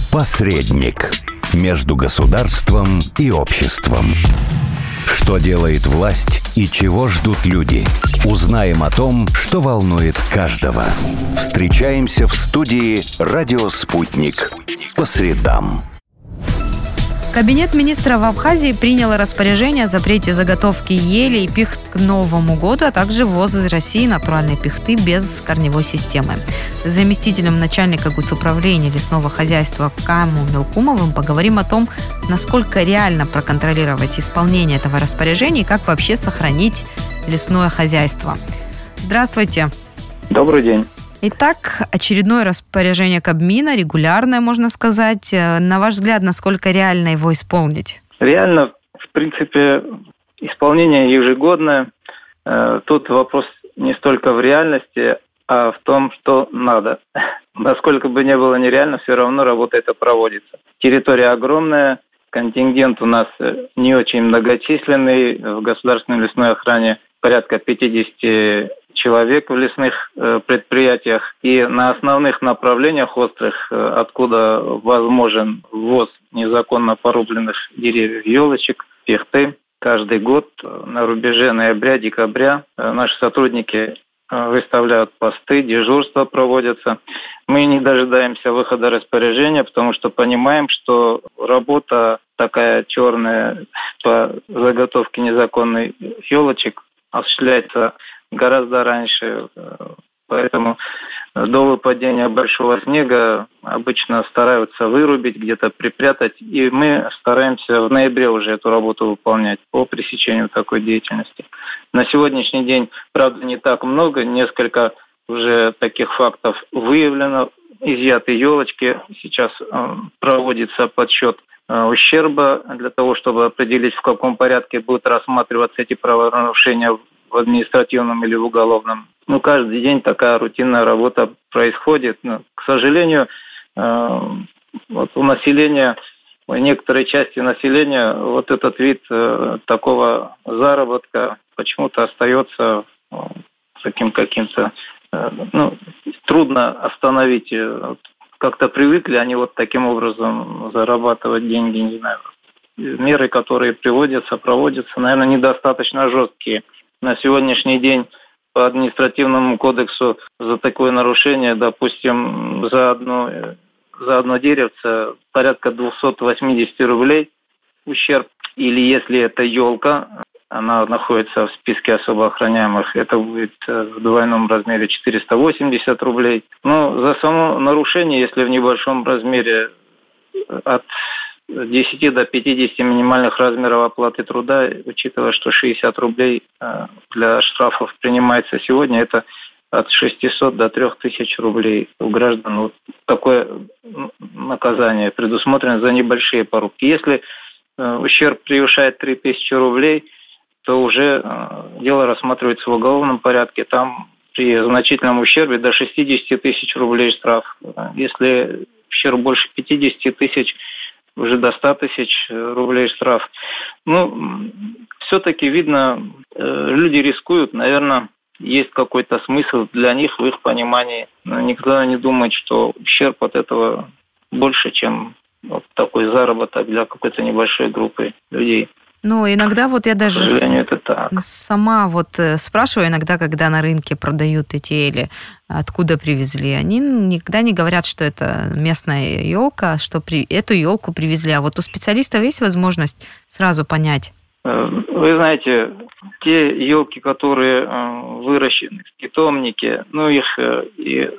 Посредник между государством и обществом. Что делает власть и чего ждут люди? Узнаем о том, что волнует каждого. Встречаемся в студии «Радио Спутник» по средам. Кабинет министров Абхазии принял распоряжение о запрете заготовки ели и пихт к Новому году, а также ввоз из России натуральной пихты без корневой системы. С заместителем начальника госуправления лесного хозяйства Каму Мелкумовым поговорим о том, насколько реально проконтролировать исполнение этого распоряжения и как вообще сохранить лесное хозяйство. Здравствуйте. Добрый день. Итак, очередное распоряжение Кабмина, регулярное, можно сказать. На ваш взгляд, насколько реально его исполнить? Реально, в принципе, исполнение ежегодное. Тут вопрос не столько в реальности, а в том, что надо. Насколько бы ни было нереально, все равно работа эта проводится. Территория огромная, контингент у нас не очень многочисленный. В государственной лесной охране порядка 50 человек в лесных предприятиях. И на основных направлениях острых, откуда возможен ввоз незаконно порубленных деревьев, елочек, пихты, каждый год на рубеже ноября-декабря наши сотрудники выставляют посты, дежурства проводятся. Мы не дожидаемся выхода распоряжения, потому что понимаем, что работа такая черная по заготовке незаконных елочек осуществляется гораздо раньше. Поэтому до выпадения большого снега обычно стараются вырубить, где-то припрятать. И мы стараемся в ноябре уже эту работу выполнять по пресечению такой деятельности. На сегодняшний день, правда, не так много. Несколько уже таких фактов выявлено. Изъяты елочки. Сейчас проводится подсчет ущерба для того, чтобы определить, в каком порядке будут рассматриваться эти правонарушения в административном или в уголовном. Каждый день такая рутинная работа происходит. Но, к сожалению, вот у населения, у некоторой части населения вот этот вид такого заработка почему-то остается таким каким-то, трудно остановить. Как-то привыкли они вот таким образом зарабатывать деньги, не знаю. Меры, которые проводятся, наверное, недостаточно жесткие. На сегодняшний день по административному кодексу за такое нарушение, допустим, за одно деревце порядка 280 рублей ущерб. Или если это елка, она находится в списке особо охраняемых, это будет в двойном размере 480 рублей. За само нарушение, если в небольшом размере от 10 до 50 минимальных размеров оплаты труда, учитывая, что 60 рублей для штрафов принимается сегодня, это от 600 до 3000 рублей у граждан. Такое наказание предусмотрено за небольшие порубки. Если ущерб превышает 3000 рублей, то уже дело рассматривается в уголовном порядке. Там при значительном ущербе до 60 тысяч рублей штраф. Если ущерб больше 50 тысяч, уже до 100 тысяч рублей штраф. Все-таки видно, люди рискуют, наверное, есть какой-то смысл для них в их понимании. Но никто не думает, что ущерб от этого больше, чем вот такой заработок для какой-то небольшой группы людей. Иногда я даже это сама спрашиваю иногда, когда на рынке продают эти ели, откуда привезли. Они никогда не говорят, что это местная елка, что эту елку привезли. А вот у специалистов есть возможность сразу понять? Вы знаете, те елки, которые выращены в питомнике, их и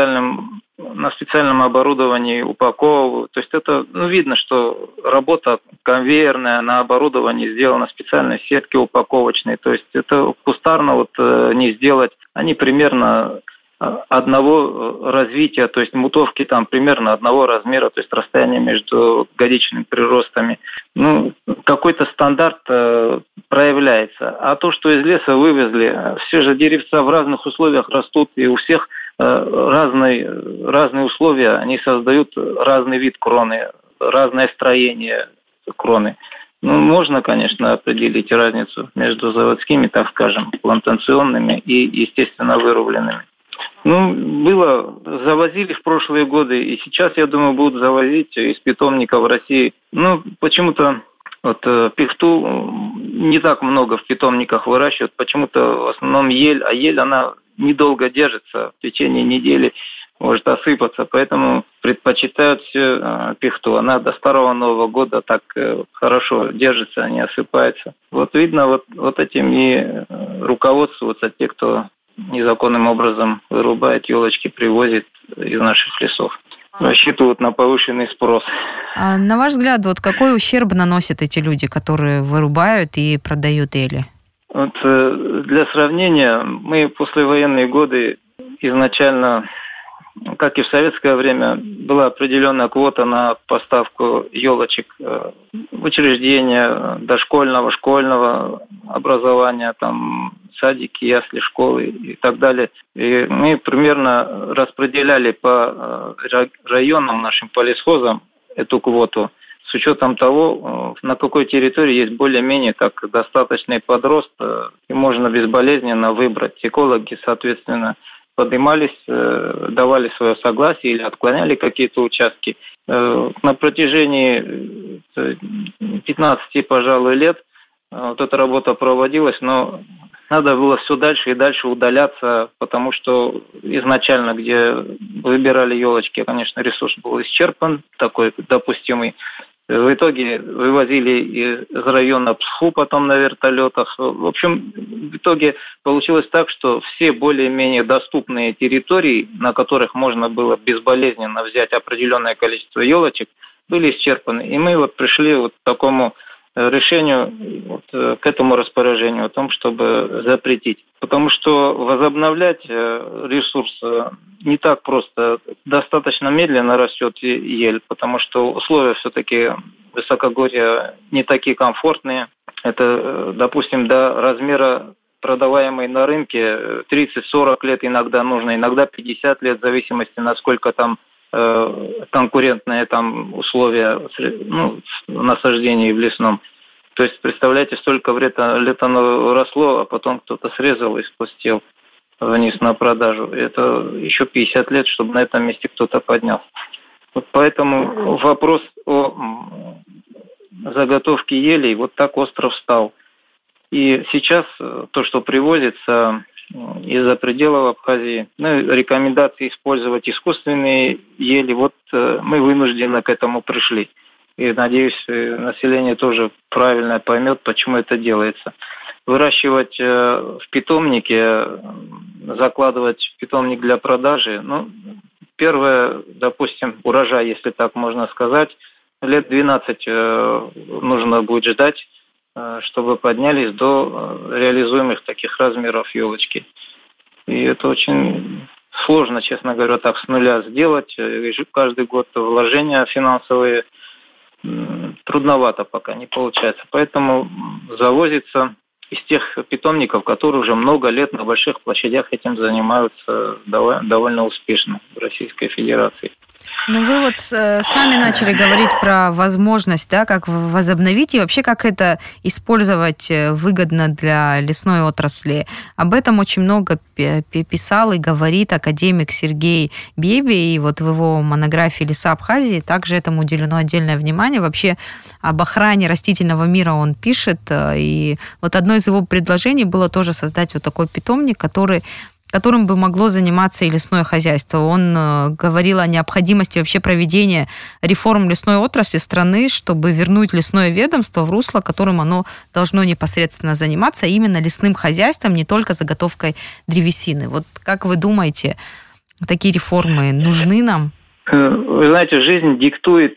на специальном оборудовании упаковывают. То есть это видно, что работа конвейерная, на оборудовании сделана специальной сетки упаковочной. То есть это кустарно не сделать. Они примерно одного развития, то есть мутовки там примерно одного размера, то есть расстояние между годичными приростами. Какой-то стандарт проявляется. А то, что из леса вывезли, все же деревца в разных условиях растут, и у всех разные условия, они создают разный вид кроны, разное строение кроны. Можно, конечно, определить разницу между заводскими, так скажем, плантационными и, естественно, вырубленными. Завозили в прошлые годы, и сейчас, я думаю, будут завозить из питомников в России. Почему-то пихту не так много в питомниках выращивают, почему-то в основном ель, а ель, она недолго держится, в течение недели может осыпаться, поэтому предпочитают все пихту. Она до Старого Нового года так хорошо держится, не осыпается. Видно, этим и руководствуются те, кто незаконным образом вырубает елочки, привозит из наших лесов. Рассчитывают на повышенный спрос. А на ваш взгляд, какой ущерб наносят эти люди, которые вырубают и продают ели? Для сравнения, мы послевоенные годы изначально, как и в советское время, была определенная квота на поставку елочек в учреждения дошкольного, школьного образования, садики, ясли, школы и так далее. И мы примерно распределяли по районам нашим, по лесхозам эту квоту с учетом того, на какой территории есть более-менее достаточный подрост, и можно безболезненно выбрать. Экологи, соответственно, поднимались, давали свое согласие или отклоняли какие-то участки. На протяжении 15, пожалуй, лет эта работа проводилась, но надо было все дальше и дальше удаляться, потому что изначально, где выбирали елочки, конечно, ресурс был исчерпан, такой допустимый. В итоге вывозили из района Псху потом на вертолетах. В общем, в итоге получилось так, что все более-менее доступные территории, на которых можно было безболезненно взять определенное количество елочек, были исчерпаны. И мы пришли к такому решению, к этому распоряжению о том, чтобы запретить. Потому что возобновлять ресурс не так просто. Достаточно медленно растет ель, потому что условия все-таки высокогорья не такие комфортные. Это, допустим, до размера продаваемой на рынке 30-40 лет иногда нужно, иногда 50 лет, в зависимости, насколько там конкурентные условия насаждений в лесном. То есть, представляете, столько лет оно росло, а потом кто-то срезал и спустил вниз на продажу. Это еще 50 лет, чтобы на этом месте кто-то поднялся. Поэтому вопрос о заготовке елей так остро встал. И сейчас то, что привозится из-за пределов Абхазии, рекомендации использовать искусственные ели, мы вынужденно к этому пришли. И, надеюсь, население тоже правильно поймет, почему это делается. Выращивать в питомнике, закладывать в питомник для продажи, первое, допустим, урожай, если так можно сказать, лет 12 нужно будет ждать, чтобы поднялись до реализуемых таких размеров елочки. И это очень сложно, честно говоря, так с нуля сделать. Каждый год вложения финансовые трудновато пока, не получается. Поэтому завозится из тех питомников, которые уже много лет на больших площадях этим занимаются довольно успешно в Российской Федерации. Вы сами начали говорить про возможность, как возобновить и вообще как это использовать выгодно для лесной отрасли. Об этом очень много писал и говорит академик Сергей Беби, и в его монографии «Леса Абхазии» также этому уделено отдельное внимание. Вообще об охране растительного мира он пишет, и одно из его предложений было тоже создать такой питомник, которым бы могло заниматься и лесное хозяйство. Он говорил о необходимости вообще проведения реформ лесной отрасли страны, чтобы вернуть лесное ведомство в русло, которым оно должно непосредственно заниматься, именно лесным хозяйством, не только заготовкой древесины. Как вы думаете, такие реформы нужны нам? Вы знаете, жизнь диктует,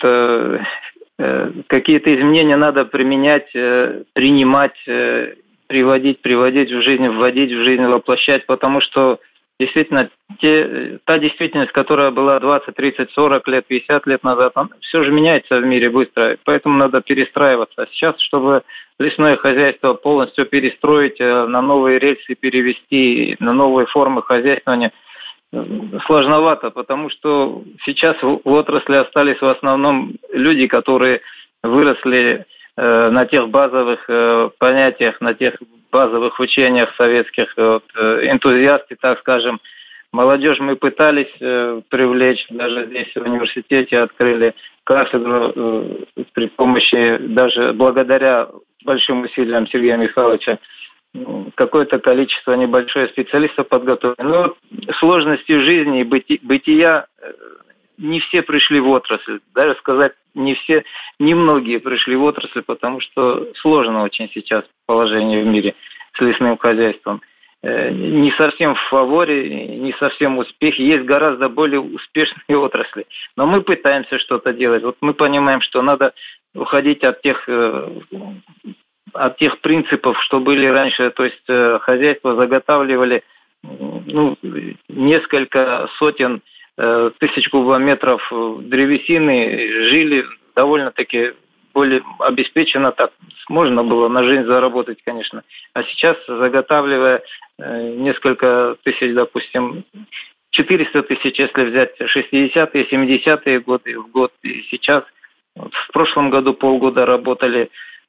какие-то изменения надо применять, принимать, приводить в жизнь, вводить в жизнь, воплощать, потому что действительно та действительность, которая была 20, 30, 40 лет, 50 лет назад, все же меняется в мире быстро, поэтому надо перестраиваться. А сейчас, чтобы лесное хозяйство полностью перестроить, на новые рельсы перевести, на новые формы хозяйствования, сложновато, потому что сейчас в отрасли остались в основном люди, которые выросли на тех базовых понятиях, на тех базовых учениях советских, энтузиасты, так скажем. Молодежь мы пытались привлечь, даже здесь в университете открыли кафедру при помощи, даже благодаря большим усилиям Сергея Михайловича, какое-то количество небольшое специалистов подготовили. Но сложности жизни и бытия, не все пришли в отрасль. Даже сказать, не все, немногие пришли в отрасль, потому что сложно очень сейчас положение в мире с лесным хозяйством. Не совсем в фаворе, не совсем успехи. Есть гораздо более успешные отрасли. Но мы пытаемся что-то делать. Вот мы понимаем, что надо уходить от тех принципов, что были раньше. То есть хозяйства заготавливали несколько сотен тысяч кубометров древесины, жили довольно-таки более обеспечено, так можно было на жизнь заработать, конечно. А сейчас, заготавливая несколько тысяч, допустим, 400 тысяч, если взять 60-е, 70-е годы в год, и сейчас, в прошлом году полгода работали,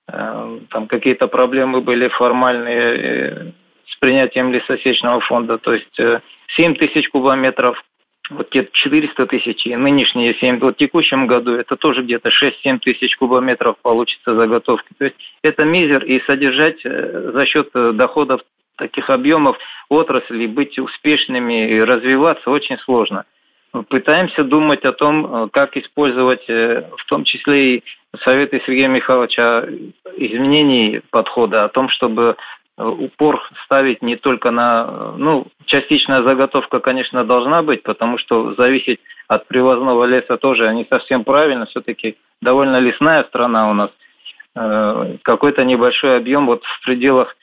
там какие-то проблемы были формальные с принятием лесосечного фонда, то есть 7 тысяч кубометров, вот те 400 тысяч и нынешние 7, вот в текущем году это тоже где-то 6-7 тысяч кубометров получится заготовки. То есть это мизер, и содержать за счет доходов таких объемов отрасли, быть успешными и развиваться очень сложно. Пытаемся думать о том, как использовать, в том числе и советы Сергея Михайловича, изменений подхода, о том, чтобы упор ставить не только на... частичная заготовка, конечно, должна быть, потому что зависеть от привозного леса тоже не совсем правильно. Все-таки довольно лесная страна у нас. Какой-то небольшой объем, вот в пределах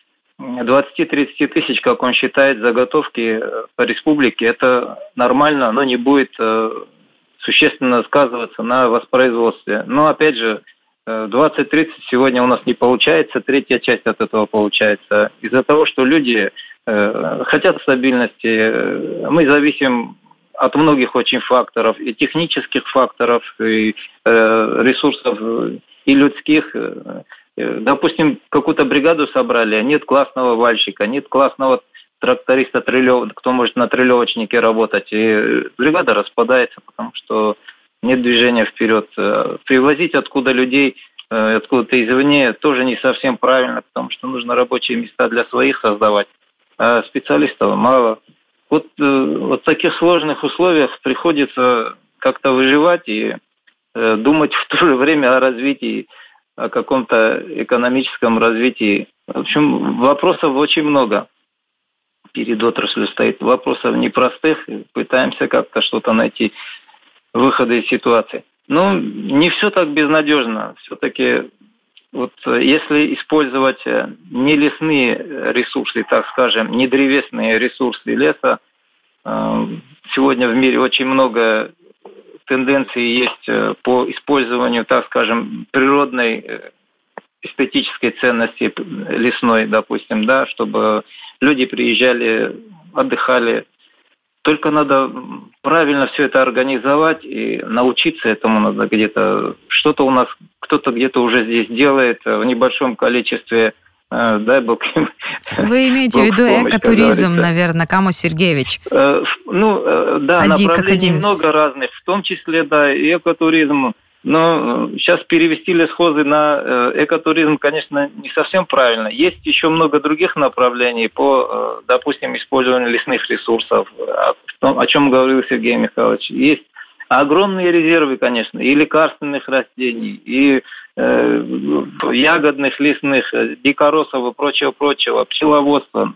20-30 тысяч, как он считает, заготовки по республике, это нормально, но не будет существенно сказываться на воспроизводстве. Но, опять же, 20-30 сегодня у нас не получается, третья часть от этого получается. Из-за того, что люди хотят стабильности, мы зависим от многих очень факторов, и технических факторов, и ресурсов, и людских. Допустим, какую-то бригаду собрали, а нет классного вальщика, нет классного тракториста, кто может на трелевочнике работать, и бригада распадается, потому что нет движения вперед. Привозить откуда людей, откуда-то извне, тоже не совсем правильно, потому что нужно рабочие места для своих создавать, а специалистов мало. Вот в таких сложных условиях приходится как-то выживать и думать в то же время о развитии, о каком-то экономическом развитии. В общем, вопросов очень много перед отраслью стоит. Вопросов непростых. Пытаемся как-то что-то найти, выходы из ситуации. Но не все так безнадежно. Все-таки вот если использовать не лесные ресурсы, так скажем, не древесные ресурсы леса, сегодня в мире очень много тенденций есть по использованию, так скажем, природной эстетической ценности лесной, допустим, да, чтобы люди приезжали, отдыхали. Только надо правильно все это организовать и научиться этому надо где-то. Что-то у нас, кто-то где-то уже здесь делает в небольшом количестве. Дай Бог им. Вы имеете в виду экотуризм, наверное, Камо Сергеевич? Да, направлений много разных, в том числе, да, и экотуризм. Но сейчас перевести лесхозы на экотуризм, конечно, не совсем правильно. Есть еще много других направлений по, допустим, использованию лесных ресурсов, о чем говорил Сергей Михайлович. Есть огромные резервы, конечно, и лекарственных растений, и ягодных, лесных, дикоросов и прочего, пчеловодства.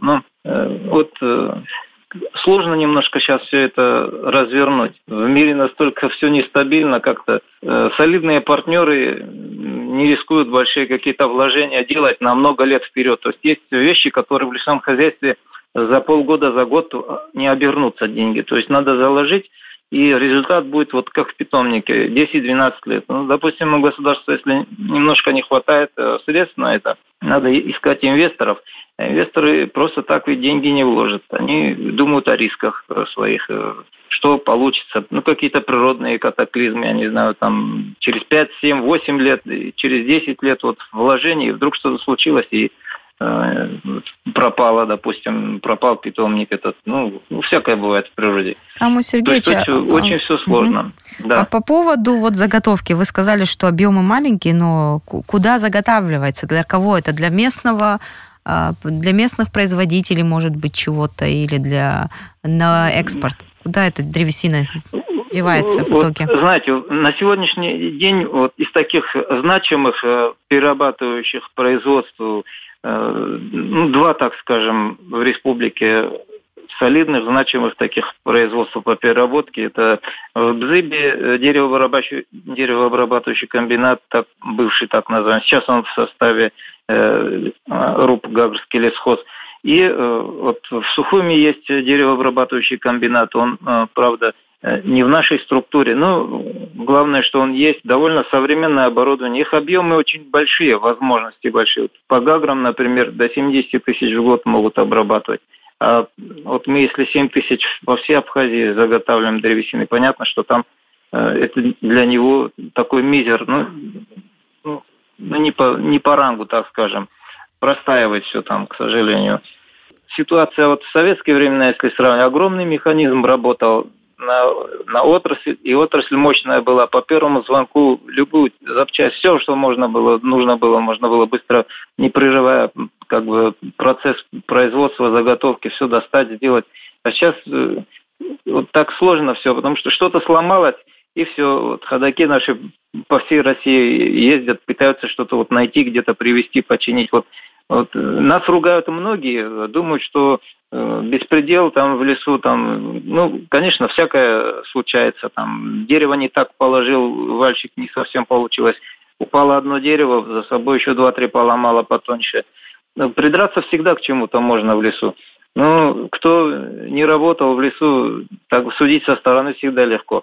Сложно немножко сейчас все это развернуть. В мире настолько все нестабильно как-то. Солидные партнеры не рискуют большие какие-то вложения делать на много лет вперед. То есть вещи, которые в лесном хозяйстве за полгода, за год не обернутся деньги. То есть надо заложить, и результат будет вот как в питомнике, 10-12 лет. Допустим, у государства, если немножко не хватает средств на это, надо искать инвесторов. Инвесторы просто так ведь деньги не вложат. Они думают о рисках своих, что получится. Какие-то природные катаклизмы, я не знаю, там через 5, 7, 8 лет, через 10 лет вложений, вдруг что-то случилось, и пропало, допустим, пропал питомник этот. Всякое бывает в природе. Амур Сергеевич, очень все сложно. Да. А по поводу заготовки, вы сказали, что объемы маленькие, но куда заготавливается? Для кого это? Для местных производителей, может быть, чего-то, или на экспорт? Куда эта древесина девается в итоге? Знаете, на сегодняшний день из таких значимых перерабатывающих производств, два, так скажем, в республике солидных, значимых таких производств по переработке. Это в Бзыбе деревообрабатывающий комбинат, бывший так называемый. Сейчас он в составе РУП «Гагрский лесхоз». И в Сухуме есть деревообрабатывающий комбинат. Он, правда, не в нашей структуре, но главное, что он есть. Довольно современное оборудование. Их объемы очень большие, возможности большие. По Гаграм, например, до 70 тысяч в год могут обрабатывать. А мы, если 7 тысяч во всей Абхазии заготавливаем древесины, понятно, что там это для него такой мизер, не по рангу, так скажем, простаивает все там, к сожалению. Ситуация в советские времена, если сравнивать, огромный механизм работал на отрасль, и отрасль мощная была. По первому звонку любую запчасть, все, что нужно было быстро, не прерывая процесс производства, заготовки, все достать, сделать. А сейчас так сложно все, потому что что-то сломалось, и все, ходаки наши по всей России ездят, пытаются что-то найти, где-то привезти, починить. Нас ругают многие, думают, что беспредел там в лесу, конечно, всякое случается. Дерево не так положил, вальщик не совсем получилось. Упало одно дерево, за собой еще 2-3 поломало потоньше. Придраться всегда к чему-то можно в лесу. Кто не работал в лесу, так судить со стороны всегда легко.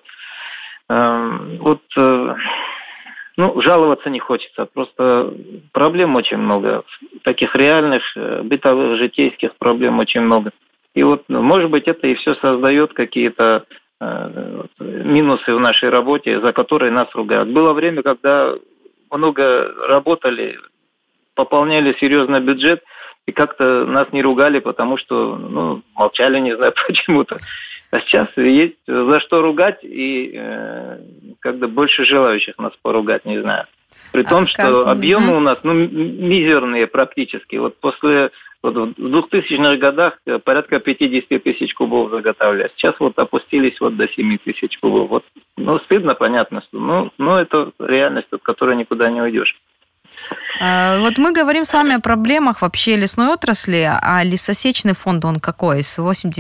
Жаловаться не хочется. Просто проблем очень много. Таких реальных, бытовых, житейских проблем очень много. И может быть, это и все создает какие-то минусы в нашей работе, за которые нас ругают. Было время, когда много работали, пополняли серьезно бюджет, и как-то нас не ругали, потому что, молчали, не знаю почему-то. А сейчас есть за что ругать, и больше желающих нас поругать, не знаю. При том, что объемы у нас, мизерные практически. После в 2000-х годах порядка 50 тысяч кубов заготавливали. Сейчас опустились до 7 тысяч кубов. Стыдно, понятно, что, это реальность, от которой никуда не уйдешь. Мы говорим с вами о проблемах вообще лесной отрасли, а лесосечный фонд, он какой? С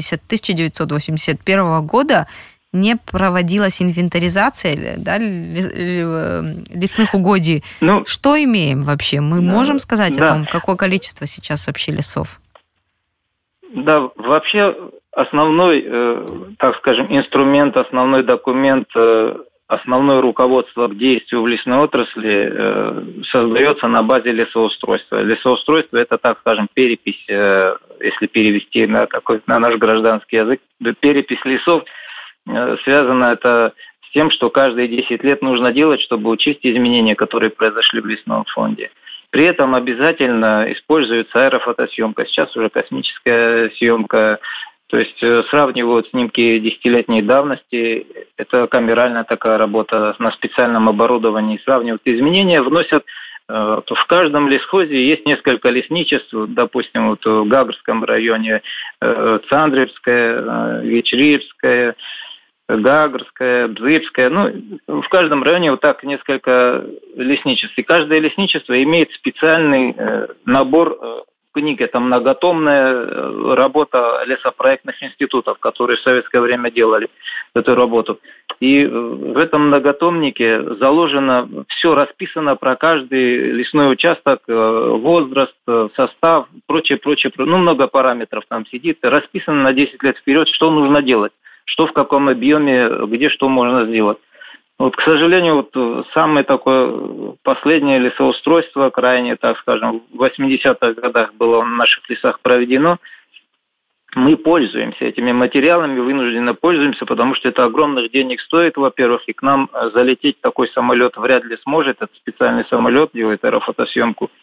1981 года не проводилась инвентаризация лесных угодий. Что имеем вообще? Мы можем сказать о том, какое количество сейчас вообще лесов? Да, вообще основной, так скажем, инструмент, основной документ, основное руководство к действию в лесной отрасли создается на базе лесоустройства. Лесоустройство – это, так скажем, перепись, если перевести на наш гражданский язык, перепись лесов. Связано это с тем, что каждые 10 лет нужно делать, чтобы учесть изменения, которые произошли в лесном фонде. При этом обязательно используется аэрофотосъемка. Сейчас уже космическая съемка. То есть сравнивают снимки десятилетней давности. Это камеральная такая работа на специальном оборудовании. Сравнивают изменения, вносят. В каждом лесхозе есть несколько лесничеств. Допустим, в Гагрском районе Цандревское, Вечеревское, Гагрское, Бзыбское. В каждом районе несколько лесничеств. И каждое лесничество имеет специальный набор книг. Это многотомная работа лесопроектных институтов, которые в советское время делали эту работу. И в этом многотомнике заложено, все расписано про каждый лесной участок, возраст, состав, прочее. Много параметров там сидит. Расписано на 10 лет вперед, что нужно делать, что в каком объеме, где что можно сделать. К сожалению, самое такое последнее лесоустройство, крайне, так скажем, в 80-х годах было в наших лесах проведено. Мы пользуемся этими материалами, вынужденно пользуемся, потому что это огромных денег стоит, во-первых, и к нам залететь такой самолет вряд ли сможет. Это специальный самолет, делает аэрофотосъемку.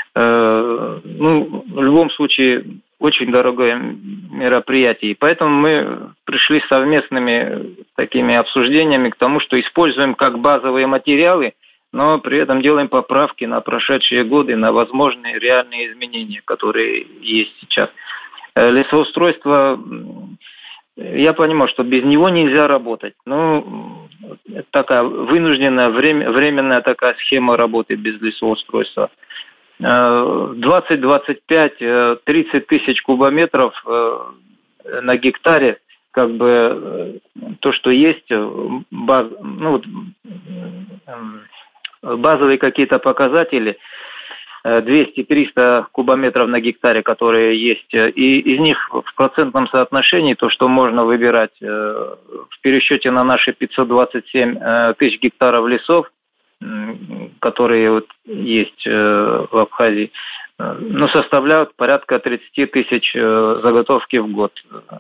в любом случае очень дорогое мероприятие. И поэтому мы пришли с совместными такими обсуждениями к тому, что используем как базовые материалы, но при этом делаем поправки на прошедшие годы, на возможные реальные изменения, которые есть сейчас. Лесоустройство, я понимаю, что без него нельзя работать. Это такая вынужденная, временная такая схема работы без лесоустройства. 20, 25, 30 тысяч кубометров на гектаре, как бы то, что есть, базовые какие-то показатели, 200-300 кубометров на гектаре, которые есть, и из них в процентном соотношении то, что можно выбирать в пересчете на наши 527 тысяч гектаров лесов, которые есть в Абхазии, составляют порядка 30 тысяч заготовки в год.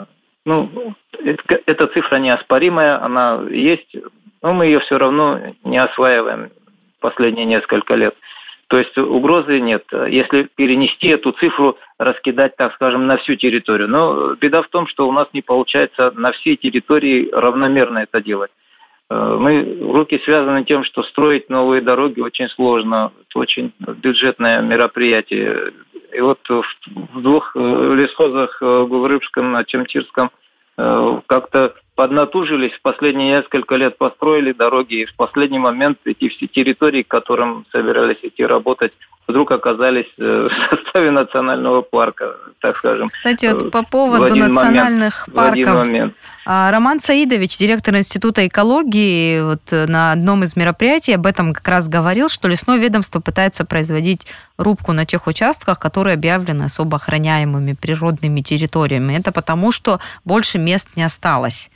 Эта цифра неоспоримая, она есть, но мы ее все равно не осваиваем последние несколько лет. То есть угрозы нет, если перенести эту цифру, раскидать, так скажем, на всю территорию. Но беда в том, что у нас не получается на всей территории равномерно это делать. Руки связаны тем, что строить новые дороги очень сложно, это очень бюджетное мероприятие. И вот в двух лесхозах, в Гуврыбском и Чемчирском, как-то поднатужились, в последние несколько лет построили дороги, и в последний момент эти все территории, к которым собирались идти работать, вдруг оказались в составе национального парка, так скажем. Кстати, по поводу национальных парков. Роман Саидович, директор Института экологии, на одном из мероприятий об этом как раз говорил, что лесное ведомство пытается производить рубку на тех участках, которые объявлены особо охраняемыми природными территориями. Это потому, что больше мест не осталось.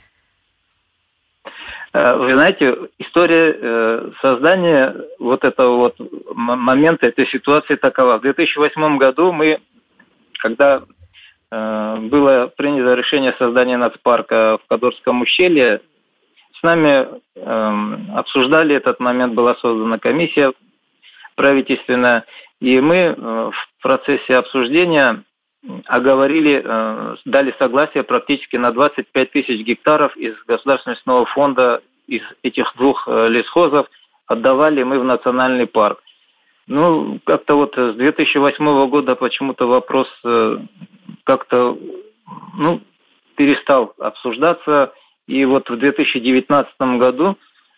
Вы знаете, история создания этого момента, этой ситуации такова. В 2008 году когда было принято решение создания нацпарка в Кадорском ущелье, с нами обсуждали этот момент, была создана комиссия правительственная, и мы в процессе обсуждения оговорили, дали согласие практически на 25 тысяч гектаров из Государственного лесного фонда, из этих двух лесхозов, отдавали мы в национальный парк. Как-то с 2008 года почему-то вопрос как-то, перестал обсуждаться, и в 2019 году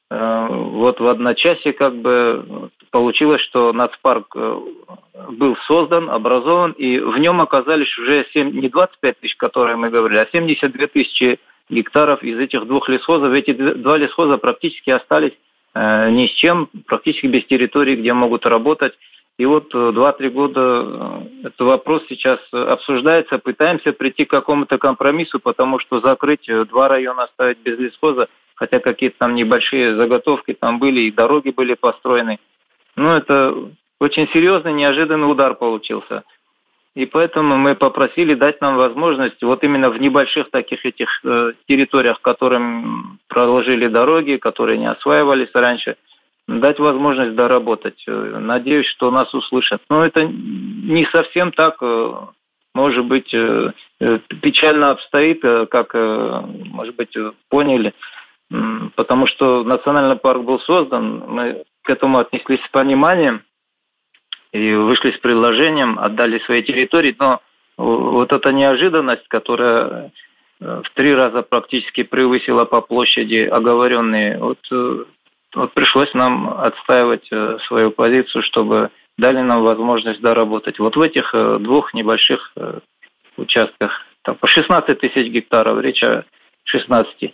в одночасье получилось, что нацпарк был создан, образован, и в нем оказались уже не 25 тысяч, которые мы говорили, а 72 тысячи гектаров из этих двух лесхозов. Эти два лесхоза практически остались ни с чем, практически без территории, где могут работать. И 2-3 года этот вопрос сейчас обсуждается, пытаемся прийти к какому-то компромиссу, потому что закрыть 2 района, оставить без лесхоза, хотя какие-то там небольшие заготовки там были, и дороги были построены. Это очень серьезный, неожиданный удар получился. И поэтому мы попросили дать нам возможность именно в небольших таких этих территориях, которым проложили дороги, которые не осваивались раньше, дать возможность доработать. Надеюсь, что нас услышат. Но это не совсем так, может быть, печально обстоит, как, может быть, поняли. Потому что национальный парк был создан, мы к этому отнеслись с пониманием и вышли с предложением, отдали свои территории, но эта неожиданность, которая в 3 раза практически превысила по площади оговоренные, пришлось нам отстаивать свою позицию, чтобы дали нам возможность доработать. В этих 2 небольших участках, по 16 тысяч гектаров, речь о 16.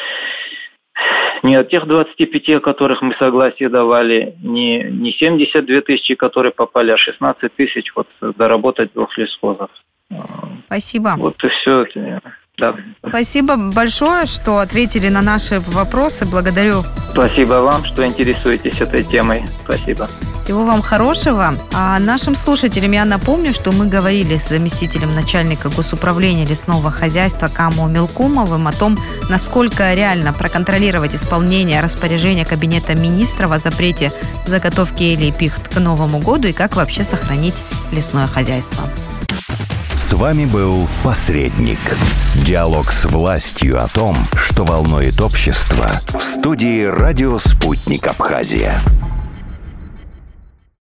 Не от тех 25, о которых мы согласие давали, не 72 тысячи, которые попали, а 16 тысяч доработать 2 лесхозов. Спасибо. И все. Да. Спасибо большое, что ответили на наши вопросы. Благодарю. Спасибо вам, что интересуетесь этой темой. Спасибо. Всего вам хорошего. А нашим слушателям я напомню, что мы говорили с заместителем начальника госуправления лесного хозяйства Камо Мелкумовым о том, насколько реально проконтролировать исполнение распоряжения Кабинета министров о запрете заготовки ели и пихт к Новому году и как вообще сохранить лесное хозяйство. С вами был «Посредник». Диалог с властью о том, что волнует общество, в студии «Радио Спутник Абхазия».